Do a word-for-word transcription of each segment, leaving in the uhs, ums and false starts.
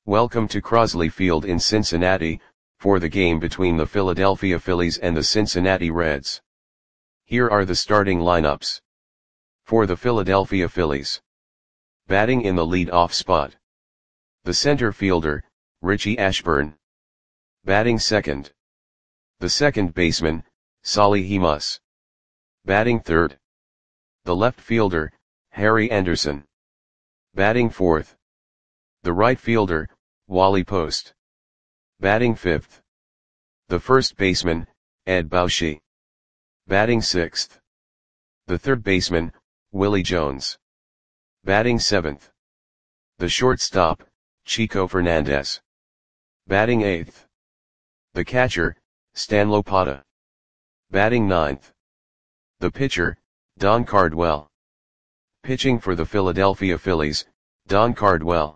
Welcome to Crosley Field in Cincinnati, for the game between the Philadelphia Phillies and the Cincinnati Reds. Here are the starting lineups. For the Philadelphia Phillies. Batting in the lead-off spot. The center fielder, Richie Ashburn. Batting second. The second baseman, Solly Hemus. Batting third. The left fielder, Harry Anderson. Batting fourth. The right fielder, Wally Post. Batting fifth. The first baseman, Ed Bauschy. Batting sixth. The third baseman, Willie Jones. Batting seventh. The shortstop, Chico Fernandez. Batting eighth. The catcher, Stan Lopata. Batting ninth. The pitcher, Don Cardwell. Pitching for the Philadelphia Phillies, Don Cardwell.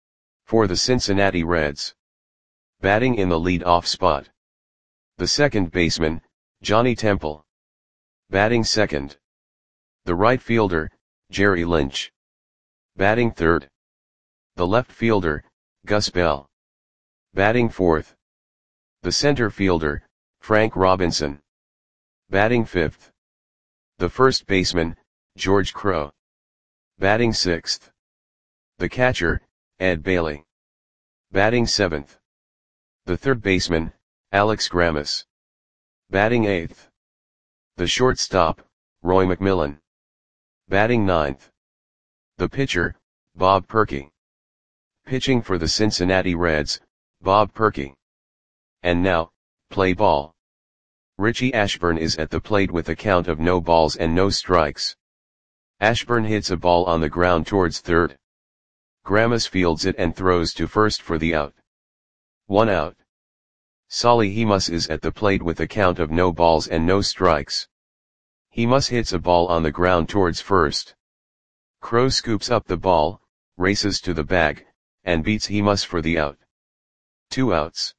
For the Cincinnati Reds. Batting in the lead-off spot. The second baseman, Johnny Temple. Batting second. The right fielder, Jerry Lynch. Batting third. The left fielder, Gus Bell. Batting fourth. The center fielder, Frank Robinson. Batting fifth. The first baseman, George Crowe. Batting sixth. The catcher, Ed Bailey. Batting seventh. The third baseman, Alex Grammas. Batting eighth. The shortstop, Roy McMillan. Batting ninth. The pitcher, Bob Perky. Pitching for the Cincinnati Reds, Bob Perky. And now, play ball. Richie Ashburn is at the plate with a count of no balls and no strikes. Ashburn hits a ball on the ground towards third. Grammas fields it and throws to first for the out. One out. Solly Hemus is at the plate with a count of no balls and no strikes. Hemus hits a ball on the ground towards first. Crowe scoops up the ball, races to the bag, and beats Hemus for the out. Two outs.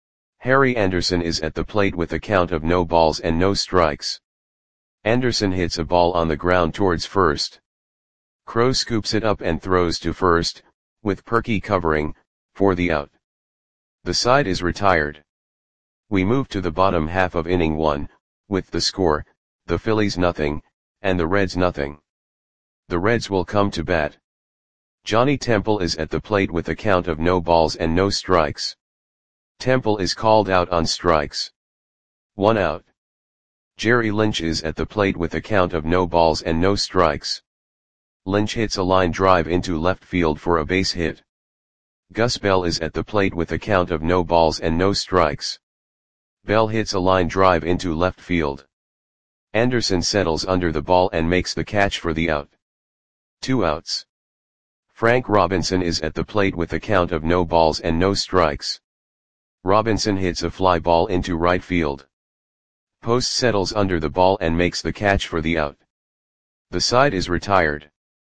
Harry Anderson is at the plate with a count of no balls and no strikes. Anderson hits a ball on the ground towards first. Crowe scoops it up and throws to first, with Perky covering, for the out. The side is retired. We move to the bottom half of inning one, with the score, the Phillies nothing, and the Reds nothing. The Reds will come to bat. Johnny Temple is at the plate with a count of no balls and no strikes. Temple is called out on strikes. One out. Jerry Lynch is at the plate with a count of no balls and no strikes. Lynch hits a line drive into left field for a base hit. Gus Bell is at the plate with a count of no balls and no strikes. Bell hits a line drive into left field. Anderson settles under the ball and makes the catch for the out. Two outs. Frank Robinson is at the plate with a count of no balls and no strikes. Robinson hits a fly ball into right field. Post settles under the ball and makes the catch for the out. The side is retired.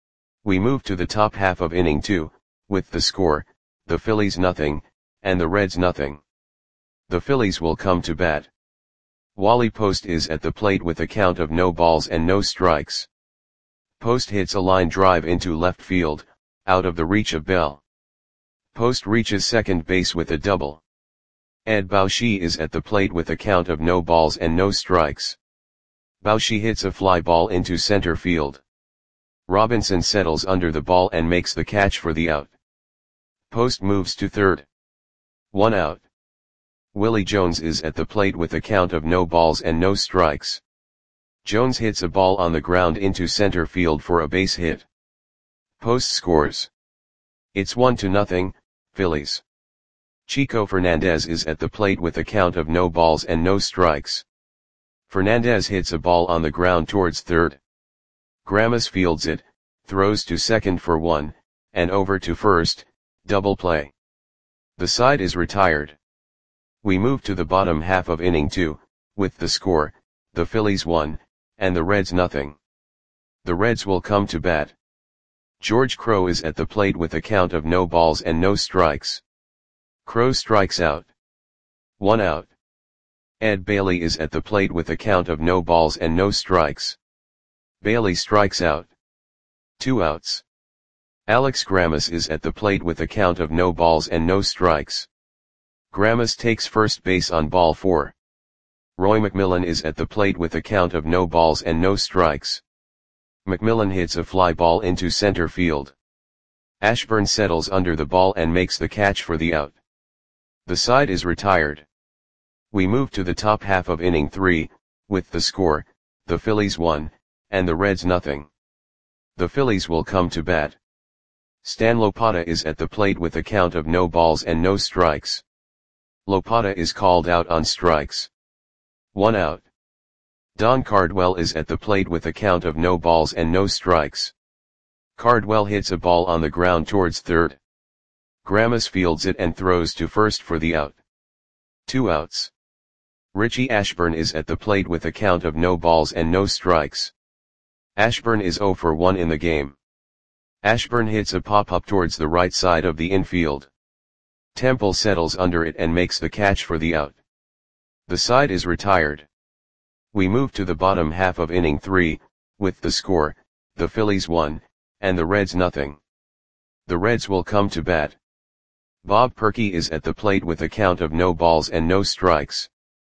We move to the top half of inning two, with the score, the Phillies nothing, and the Reds nothing. The Phillies will come to bat. Wally Post is at the plate with a count of no balls and no strikes. Post hits a line drive into left field, out of the reach of Bell. Post reaches second base with a double. Ed Bauschy is at the plate with a count of no balls and no strikes. Bauschy hits a fly ball into center field. Robinson settles under the ball and makes the catch for the out. Post moves to third. One out. Willie Jones is at the plate with a count of no balls and no strikes. Jones hits a ball on the ground into center field for a base hit. Post scores. It's one to nothing, Phillies. Chico Fernandez is at the plate with a count of no balls and no strikes. Fernandez hits a ball on the ground towards third. Grammas fields it, throws to second for one, and over to first, double play. The side is retired. We move to the bottom half of inning two, with the score, the Phillies one, and the Reds nothing. The Reds will come to bat. George Crowe is at the plate with a count of no balls and no strikes. Crowe strikes out. One out. Ed Bailey is at the plate with a count of no balls and no strikes. Bailey strikes out. Two outs. Alex Grammas is at the plate with a count of no balls and no strikes. Grammas takes first base on ball four. Roy McMillan is at the plate with a count of no balls and no strikes. McMillan hits a fly ball into center field. Ashburn settles under the ball and makes the catch for the out. The side is retired. We move to the top half of inning three, with the score, the Phillies one, and the Reds nothing. The Phillies will come to bat. Stan Lopata is at the plate with a count of no balls and no strikes. Lopata is called out on strikes. One out. Don Cardwell is at the plate with a count of no balls and no strikes. Cardwell hits a ball on the ground towards third. Grammas fields it and throws to first for the out. Two outs. Richie Ashburn is at the plate with a count of no balls and no strikes. Ashburn is oh for one in the game. Ashburn hits a pop-up towards the right side of the infield. Temple settles under it and makes the catch for the out. The side is retired. We move to the bottom half of inning three, with the score, the Phillies one, and the Reds nothing. The Reds will come to bat. Bob Perky is at the plate with a count of no balls and no strikes.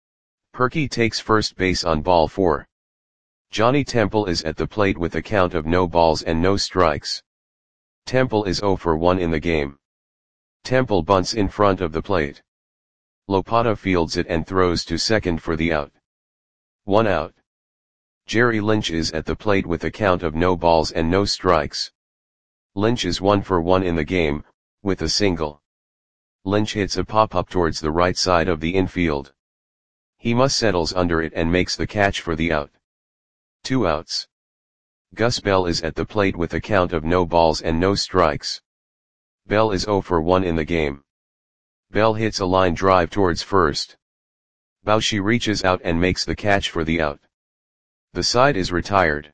Perky takes first base on ball four. Johnny Temple is at the plate with a count of no balls and no strikes. Temple is oh for one in the game. Temple bunts in front of the plate. Lopata fields it and throws to second for the out. One out. Jerry Lynch is at the plate with a count of no balls and no strikes. Lynch is one for one in the game, with a single. Lynch hits a pop-up towards the right side of the infield. He must settles under it and makes the catch for the out. Two outs. Gus Bell is at the plate with a count of no balls and no strikes. Bell is oh for one in the game. Bell hits a line drive towards first. Bauchi reaches out and makes the catch for the out. The side is retired.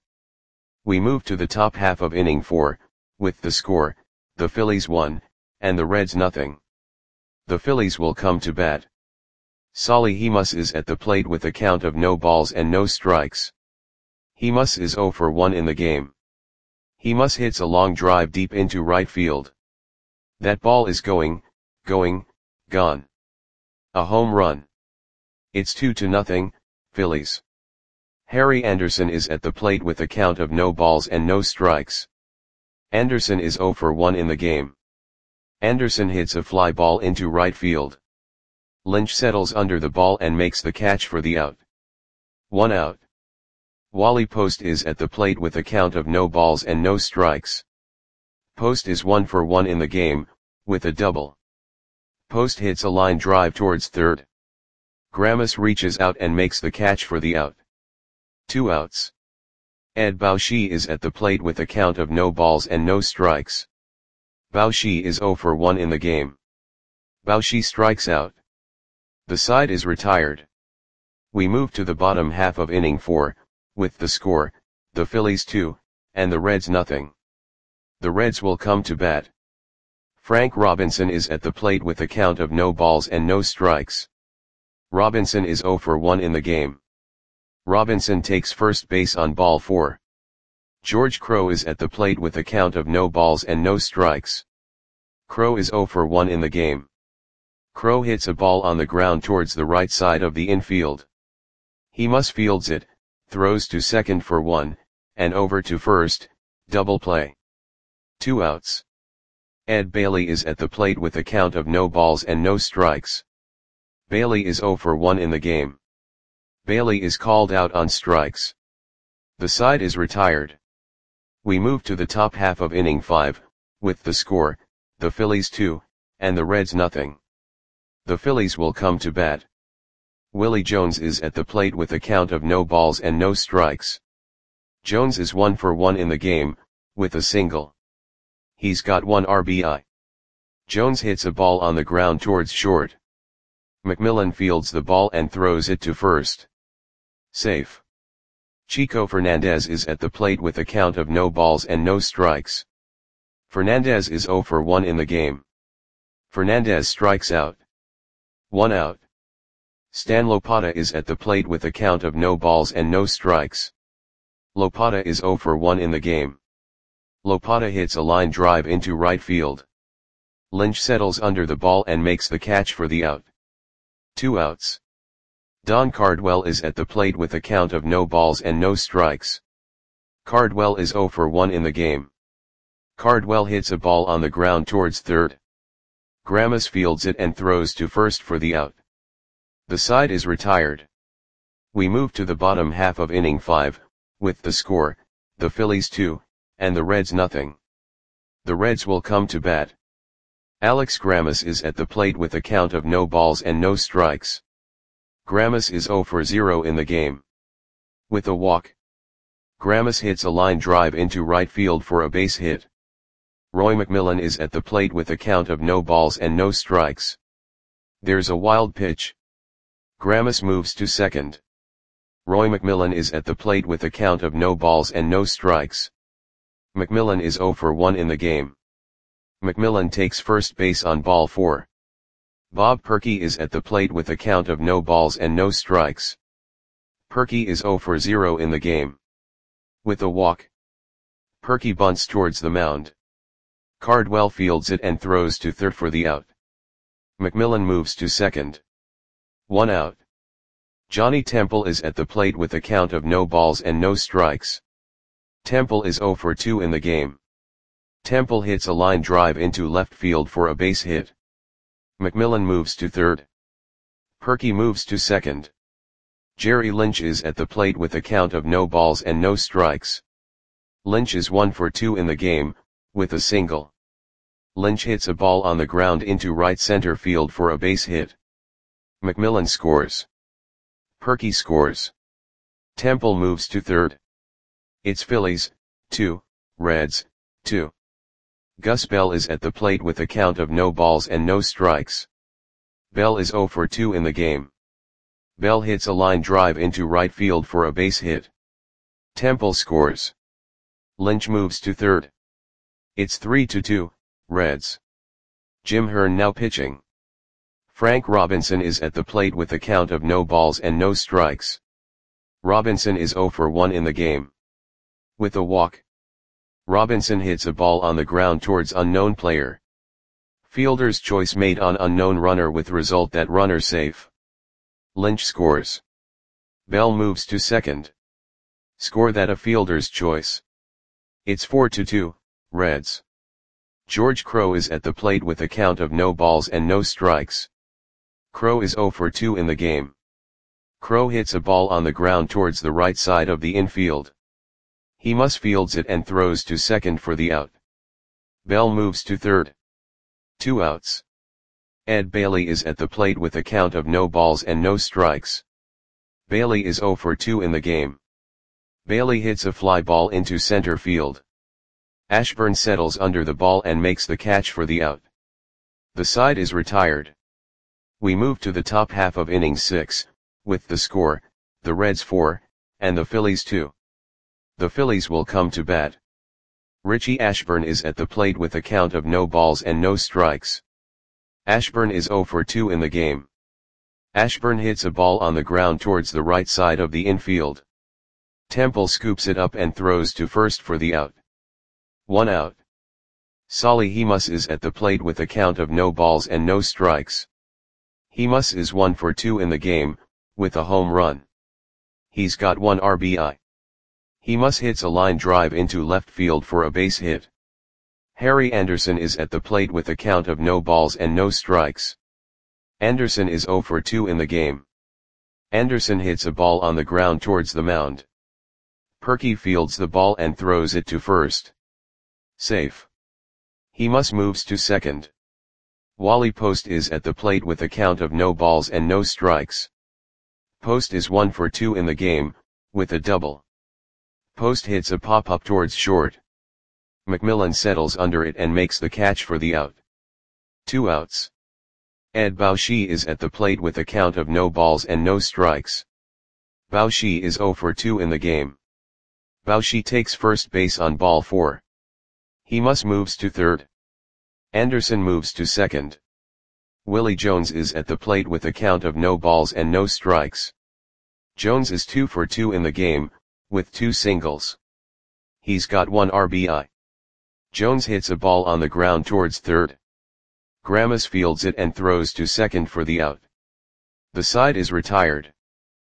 We move to the top half of inning four, with the score, the Phillies one, and the Reds nothing. The Phillies will come to bat. Solly Hemus is at the plate with a count of no balls and no strikes. Hemus is oh for one in the game. Hemus hits a long drive deep into right field. That ball is going, going, gone. A home run. It's two to nothing, Phillies. Harry Anderson is at the plate with a count of no balls and no strikes. Anderson is oh for one in the game. Anderson hits a fly ball into right field. Lynch settles under the ball and makes the catch for the out. One out. Wally Post is at the plate with a count of no balls and no strikes. Post is one for one in the game, with a double. Post hits a line drive towards third. Grammas reaches out and makes the catch for the out. Two outs. Ed Bauchi is at the plate with a count of no balls and no strikes. Bauchi is oh for one in the game. Bauchi strikes out. The side is retired. We move to the bottom half of inning four, with the score, the Phillies two, and the Reds nothing. The Reds will come to bat. Frank Robinson is at the plate with a count of no balls and no strikes. Robinson is oh for one in the game. Robinson takes first base on ball four. George Crowe is at the plate with a count of no balls and no strikes. Crowe is oh for one in the game. Crowe hits a ball on the ground towards the right side of the infield. Hemus fields it, throws to second for one, and over to first, double play. Two outs. Ed Bailey is at the plate with a count of no balls and no strikes. Bailey is oh for one in the game. Bailey is called out on strikes. The side is retired. We move to the top half of inning five, with the score, the Phillies two, and the Reds nothing. The Phillies will come to bat. Willie Jones is at the plate with a count of no balls and no strikes. Jones is one for one in the game, with a single. He's got one R B I. Jones hits a ball on the ground towards short. McMillan fields the ball and throws it to first. Safe. Chico Fernandez is at the plate with a count of no balls and no strikes. Fernandez is oh for one in the game. Fernandez strikes out. One out. Stan Lopata is at the plate with a count of no balls and no strikes. Lopata is oh for one in the game. Lopata hits a line drive into right field. Lynch settles under the ball and makes the catch for the out. Two outs. Don Cardwell is at the plate with a count of no balls and no strikes. Cardwell is oh for one in the game. Cardwell hits a ball on the ground towards third. Grammas fields it and throws to first for the out. The side is retired. We move to the bottom half of inning five, with the score, the Phillies two, and the Reds nothing. The Reds will come to bat. Alex Grammas is at the plate with a count of no balls and no strikes. Grammas is oh for zero in the game. With a walk, Grammas hits a line drive into right field for a base hit. Roy McMillan is at the plate with a count of no balls and no strikes. There's a wild pitch. Grammas moves to second. Roy McMillan is at the plate with a count of no balls and no strikes. McMillan is oh for one in the game. McMillan takes first base on ball four. Bob Perky is at the plate with a count of no balls and no strikes. Perky is oh for zero in the game. With a walk, Perky bunts towards the mound. Cardwell fields it and throws to third for the out. McMillan moves to second. One out. Johnny Temple is at the plate with a count of no balls and no strikes. Temple is oh for two in the game. Temple hits a line drive into left field for a base hit. McMillan moves to third. Perky moves to second. Jerry Lynch is at the plate with a count of no balls and no strikes. Lynch is one for two in the game, with a single. Lynch hits a ball on the ground into right center field for a base hit. McMillan scores. Perky scores. Temple moves to third. It's Phillies, two, Reds, two. Gus Bell is at the plate with a count of no balls and no strikes. Bell is oh for two in the game. Bell hits a line drive into right field for a base hit. Temple scores. Lynch moves to third. It's three to two, Reds. Jim Hearn now pitching. Frank Robinson is at the plate with a count of no balls and no strikes. Robinson is oh for one in the game. With a walk, Robinson hits a ball on the ground towards unknown player. Fielder's choice made on unknown runner with result that runner safe. Lynch scores. Bell moves to second. Score that a fielder's choice. It's four to two, Reds. George Crowe is at the plate with a count of no balls and no strikes. Crowe is oh for two in the game. Crowe hits a ball on the ground towards the right side of the infield. He must fields it and throws to second for the out. Bell moves to third. Two outs. Ed Bailey is at the plate with a count of no balls and no strikes. Bailey is oh for two in the game. Bailey hits a fly ball into center field. Ashburn settles under the ball and makes the catch for the out. The side is retired. We move to the top half of inning six, with the score, the Reds four, and the Phillies two. The Phillies will come to bat. Richie Ashburn is at the plate with a count of no balls and no strikes. Ashburn is oh for two in the game. Ashburn hits a ball on the ground towards the right side of the infield. Temple scoops it up and throws to first for the out. One out. Solly Hemus is at the plate with a count of no balls and no strikes. Hemus is one for two in the game, with a home run. He's got one R B I. Hemus hits a line drive into left field for a base hit. Harry Anderson is at the plate with a count of no balls and no strikes. Anderson is oh for two in the game. Anderson hits a ball on the ground towards the mound. Perky fields the ball and throws it to first. Safe. Hemus moves to second. Wally Post is at the plate with a count of no balls and no strikes. Post is one for two in the game, with a double. Post hits a pop-up towards short. McMillan settles under it and makes the catch for the out. Two outs. Ed Bauschy is at the plate with a count of no balls and no strikes. Bauschy is oh for two in the game. Bauschy takes first base on ball four. Hemus moves to third. Anderson moves to second. Willie Jones is at the plate with a count of no balls and no strikes. Jones is two for two in the game, with two singles. He's got one R B I. Jones hits a ball on the ground towards third. Grammas fields it and throws to second for the out. The side is retired.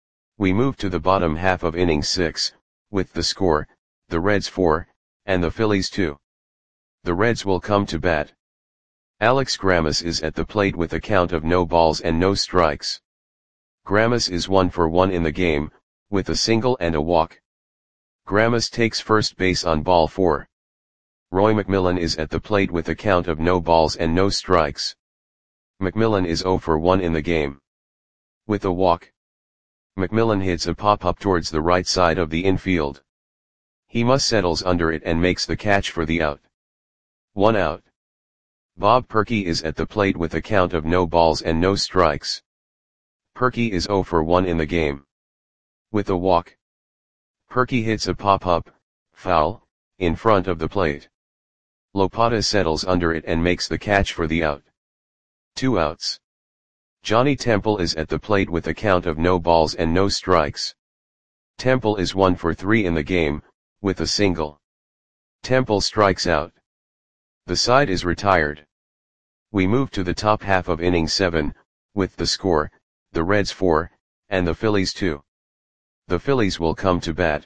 We move to the bottom half of inning six, with the score, the Reds four, and the Phillies two. The Reds will come to bat. Alex Grammas is at the plate with a count of no balls and no strikes. Grammas is one for one in the game, with a single and a walk. Grammas takes first base on ball four. Roy McMillan is at the plate with a count of no balls and no strikes. McMillan is zero for one in the game. With a walk, McMillan hits a pop-up towards the right side of the infield. He must settles under it and makes the catch for the out. One out. Bob Perky is at the plate with a count of no balls and no strikes. Perky is zero for one in the game. With a walk, Perky hits a pop-up, foul, in front of the plate. Lopata settles under it and makes the catch for the out. Two outs. Johnny Temple is at the plate with a count of no balls and no strikes. Temple is one for three in the game, with a single. Temple strikes out. The side is retired. We move to the top half of inning seven, with the score, the Reds four, and the Phillies two. The Phillies will come to bat.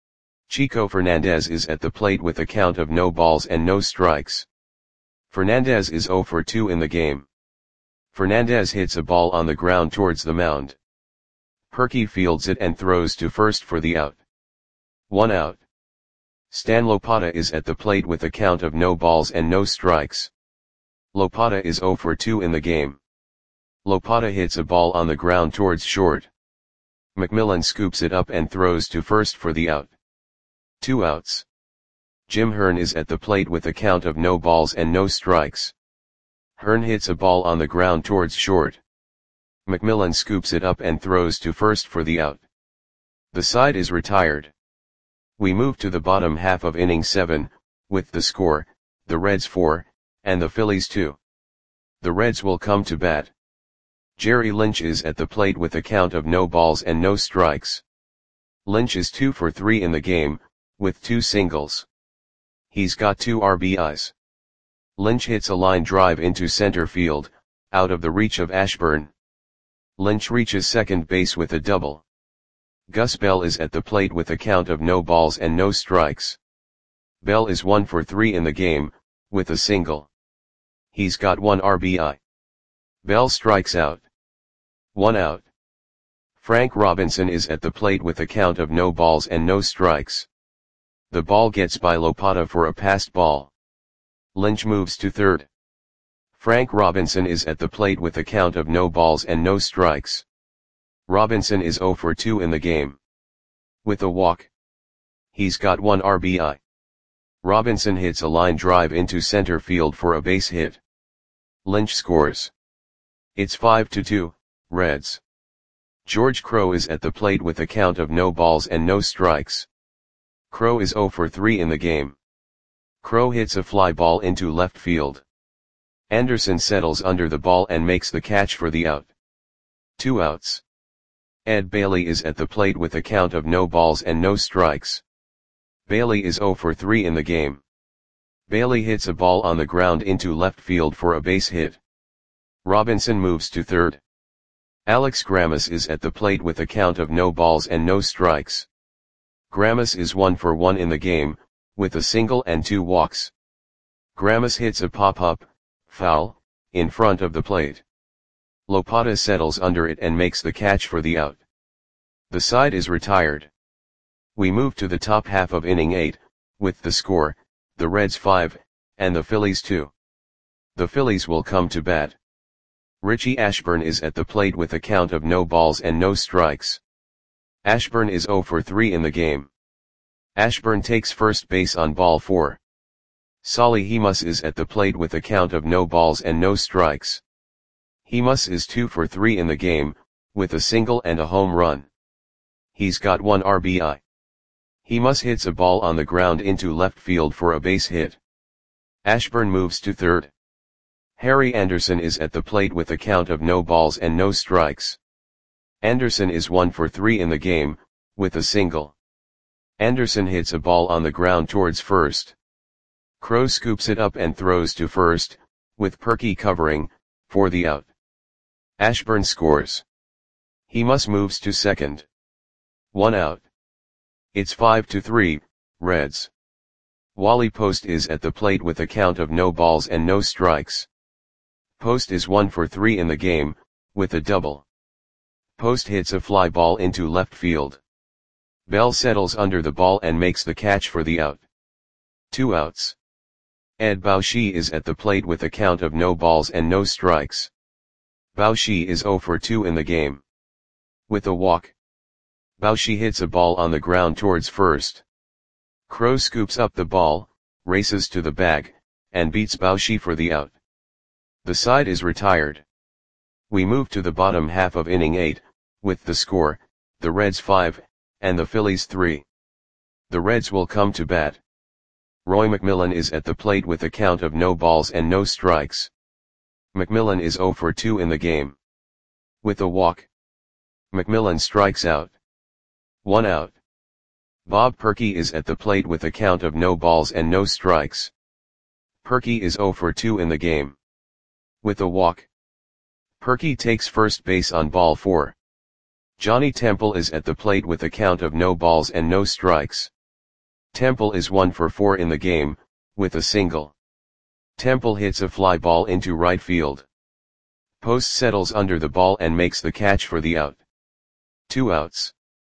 Chico Fernandez is at the plate with a count of no balls and no strikes. Fernandez is zero for two in the game. Fernandez hits a ball on the ground towards the mound. Perky fields it and throws to first for the out. One out. Stan Lopata is at the plate with a count of no balls and no strikes. Lopata is zero for two in the game. Lopata hits a ball on the ground towards short. McMillan scoops it up and throws to first for the out. Two outs. Jim Hearn is at the plate with a count of no balls and no strikes. Hearn hits a ball on the ground towards short. McMillan scoops it up and throws to first for the out. The side is retired. We move to the bottom half of inning seven, with the score, the Reds four, and the Phillies two. The Reds will come to bat. Jerry Lynch is at the plate with a count of no balls and no strikes. Lynch is two for three in the game, with two singles. He's got two R B Is. Lynch hits a line drive into center field, out of the reach of Ashburn. Lynch reaches second base with a double. Gus Bell is at the plate with a count of no balls and no strikes. Bell is one for three in the game, with a single. He's got one R B I. Bell strikes out. One out. Frank Robinson is at the plate with a count of no balls and no strikes. The ball gets by Lopata for a passed ball. Lynch moves to third. Frank Robinson is at the plate with a count of no balls and no strikes. Robinson is zero for two in the game. With a walk, he's got one R B I. Robinson hits a line drive into center field for a base hit. Lynch scores. It's five to two, Reds. George Crowe is at the plate with a count of no balls and no strikes. Crowe is zero for three in the game. Crowe hits a fly ball into left field. Anderson settles under the ball and makes the catch for the out. Two outs. Ed Bailey is at the plate with a count of no balls and no strikes. Bailey is zero for three in the game. Bailey hits a ball on the ground into left field for a base hit. Robinson moves to third. Alex Grammas is at the plate with a count of no balls and no strikes. Grammas is one for one in the game, with a single and two walks. Grammas hits a pop-up, foul, in front of the plate. Lopata settles under it and makes the catch for the out. The side is retired. We move to the top half of inning eight, with the score, the Reds five, and the Phillies two. The Phillies will come to bat. Richie Ashburn is at the plate with a count of no balls and no strikes. Ashburn is zero for three in the game. Ashburn takes first base on ball four. Solly Hemus is at the plate with a count of no balls and no strikes. Hemus is two for three in the game, with a single and a home run. He's got one R B I. Hemus hits a ball on the ground into left field for a base hit. Ashburn moves to third. Harry Anderson is at the plate with a count of no balls and no strikes. Anderson is one for three in the game, with a single. Anderson hits a ball on the ground towards first. Crow scoops it up and throws to first, with Perky covering, for the out. Ashburn scores. He must moves to second. One out. It's five to three, Reds. Wally Post is at the plate with a count of no balls and no strikes. Post is one for three in the game, with a double. Post hits a fly ball into left field. Bell settles under the ball and makes the catch for the out. Two outs. Ed Baushi is at the plate with a count of no balls and no strikes. Baushi is zero for two in the game. With a walk. Baushi hits a ball on the ground towards first. Crow scoops up the ball, races to the bag, and beats Baushi for the out. The side is retired. We move to the bottom half of inning eight, with the score, the Reds five, and the Phillies three. The Reds will come to bat. Roy McMillan is at the plate with a count of no balls and no strikes. McMillan is zero for two in the game. With a walk. McMillan strikes out. One out. Bob Perky is at the plate with a count of no balls and no strikes. Perky is zero for two in the game. With a walk. Perky takes first base on ball four. Johnny Temple is at the plate with a count of no balls and no strikes. Temple is one for four in the game, with a single. Temple hits a fly ball into right field. Post settles under the ball and makes the catch for the out. Two outs.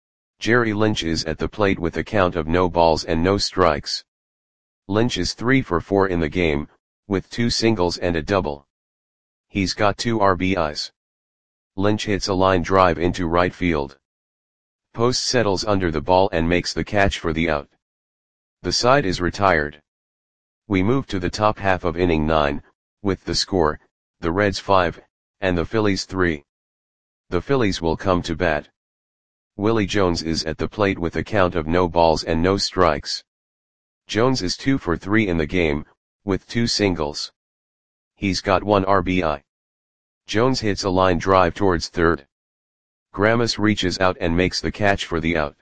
Jerry Lynch is at the plate with a count of no balls and no strikes. Lynch is three for four in the game, with two singles and a double. He's got two R B Is. Lynch hits a line drive into right field. Post settles under the ball and makes the catch for the out. The side is retired. We move to the top half of inning nine, with the score, the Reds five, and the Phillies three. The Phillies will come to bat. Willie Jones is at the plate with a count of no balls and no strikes. Jones is two for three in the game, with two singles. He's got one R B I. Jones hits a line drive towards third. Gramus reaches out and makes the catch for the out.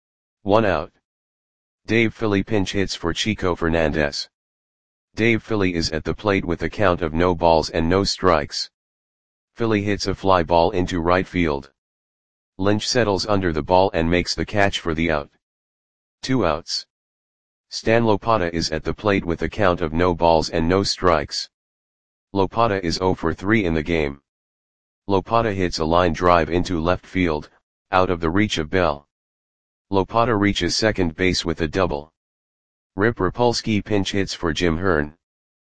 One out. Dave Philly pinch hits for Chico Fernandez. Dave Philly is at the plate with a count of no balls and no strikes. Philly hits a fly ball into right field. Lynch settles under the ball and makes the catch for the out. Two outs. Stan Lopata is at the plate with a count of no balls and no strikes. Lopata is zero for three in the game. Lopata hits a line drive into left field, out of the reach of Bell. Lopata reaches second base with a double. Rip Rapolsky pinch hits for Jim Hearn.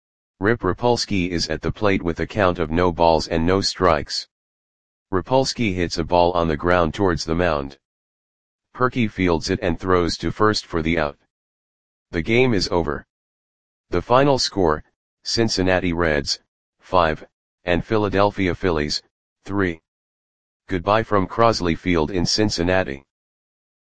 Rip Rapolsky is at the plate with a count of no balls and no strikes. Rapolsky hits a ball on the ground towards the mound. Perky fields it and throws to first for the out. The game is over. The final score, Cincinnati Reds, five, and Philadelphia Phillies, three. Goodbye from Crosley Field in Cincinnati.